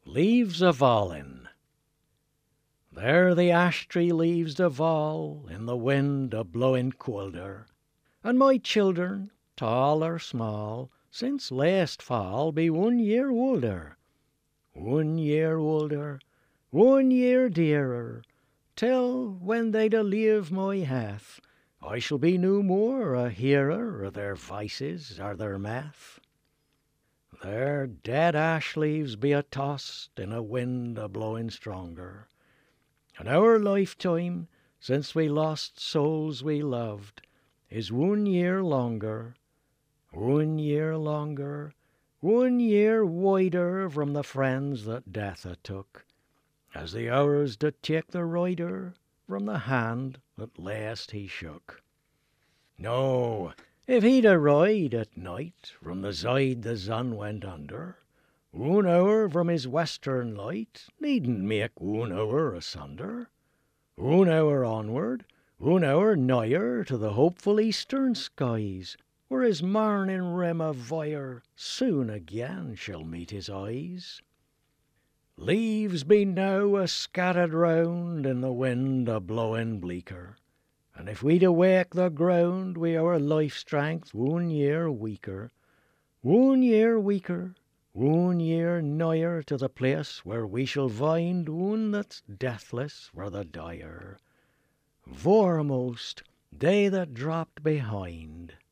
Leaves a Fallin'. There the ash tree leaves do fall in the wind a blowin' coulder, and my children, tall or small, since last fall be 1 year older. 1 year older, 1 year dearer, till when they do leave my hearth, I shall be no more a hearer of their voices or their mirth. Their dead ash leaves be a tossed in a wind a blowin' stronger, and our lifetime, since we lost souls we loved, is 1 year longer, 1 year longer, 1 year wider from the friends that death ha' took, as the hours do take the rider from the hand that last he shook. No, if he'd a ride at night from the side the sun went under, 1 hour from his western light needn't make 1 hour asunder. 1 hour onward, 1 hour nigher to the hopeful eastern skies, where his morning rim of fire soon again shall meet his eyes. Leaves be now a scattered round in the wind a blowin' bleaker, and if we'd awake the ground wi' our life strength 1 year weaker, 1 year weaker, 1 year nigher to the place where we shall find one that's deathless for the dire. Foremost, they that dropped behind.